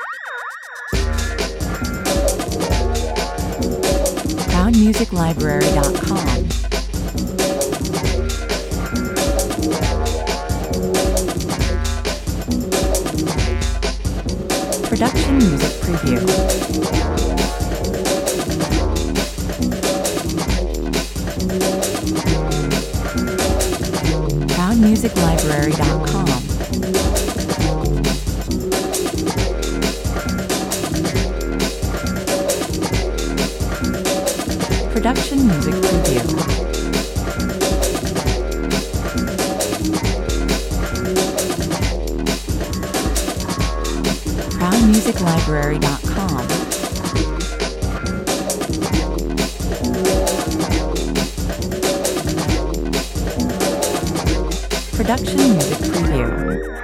ProudMusicLibrary.com. Production Music Preview. ProudMusicLibrary.com. Production Music Preview. ProudMusicLibrary.com. Production Music Preview.